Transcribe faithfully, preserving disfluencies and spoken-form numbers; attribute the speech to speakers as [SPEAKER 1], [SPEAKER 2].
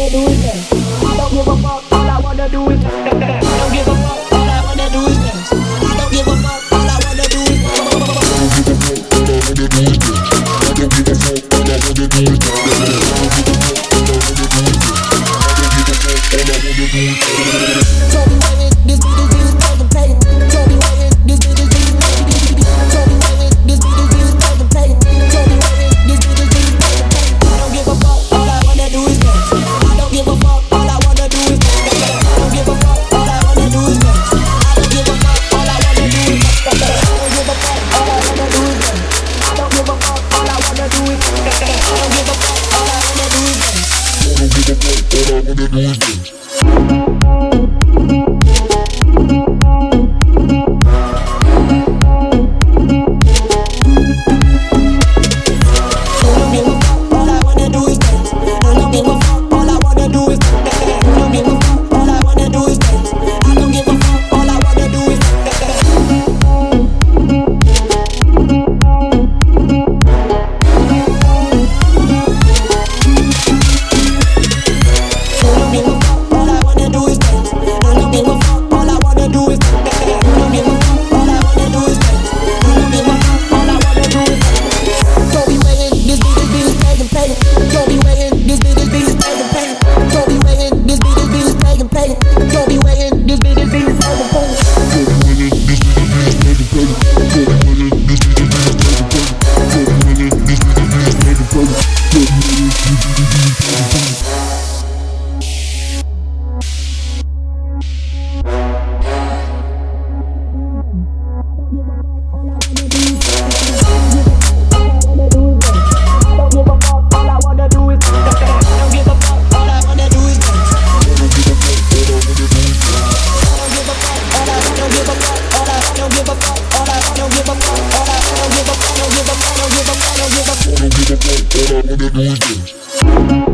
[SPEAKER 1] wanna do is dance. I don't give a fuck, all I wanna do is dance. I don't give a fuck, all I wanna do is dance. I don't give a fuck, all I wanna do is dance. I don't give a fuck, all I wanna do is dance. Told me waiting, this beat is beat is taking pain. Told me waiting, this beat is beat is taking pain. Told me waiting, this beat is beat is taking pain. Told me waiting, this beat is beat is taking pain. I don't give a fuck, all I wanna do is dance. I don't give a fuck, all I wanna do is dance. I don't give a fuck, all I wanna do is dance. I don't give a fuck, all I wanna do is dance. I don't give a fuck, all I wanna do is dance. I don't give a fuck, all I wanna do is dance. I don't give a fuck, all I wanna do is dance. I don't give a fuck, all I wanna do is dance. I don't give a fuck, all I wanna do is dance.